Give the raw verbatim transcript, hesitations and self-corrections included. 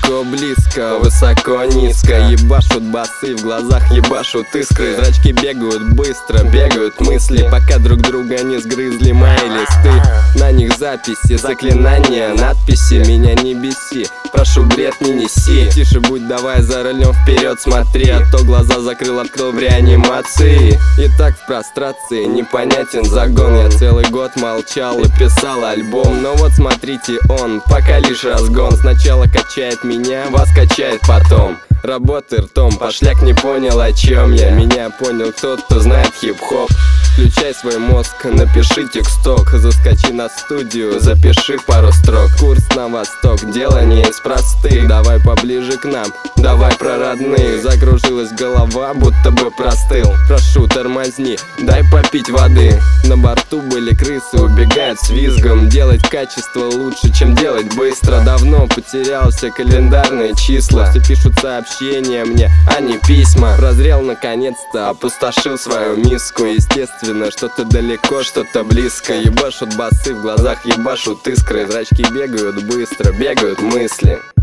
далеко, близко, высоко, низко. Ебашут басы, в глазах ебашут искры. Зрачки бегают быстро, бегают мысли, пока друг друга не сгрызли мои листы. На них записи, заклинания, надписи. Меня не беси, прошу, бред не неси. Тише будь, давай за рулем вперед смотри, а то глаза закрыл, открыл в реанимации. И так в прострации непонятен загон. Я целый год молчал и писал альбом. Но вот смотрите, он пока лишь разгон. Сначала качает меня, вас качает потом. Работай ртом, пошляк не понял, о чем я. Меня понял тот, кто знает хип-хоп. Включай свой мозг, напиши тексток. Заскочи на студию, запиши пару строк. Курс на восток, дело не из простых. Давай поближе к нам, давай про родных. Закружилась голова, будто бы простыл. Прошу, тормозни, дай попить воды. На борту были крысы, убегают с визгом. Делать качество лучше, чем делать быстро. Давно потерял все календарные числа. Все пишут сообщения мне, а не письма. Прозрел наконец-то, опустошил свою миску. Естественно, что-то далеко, что-то близко. Ебашут басы, в глазах ебашут искры. Зрачки бегают быстро, бегают мысли.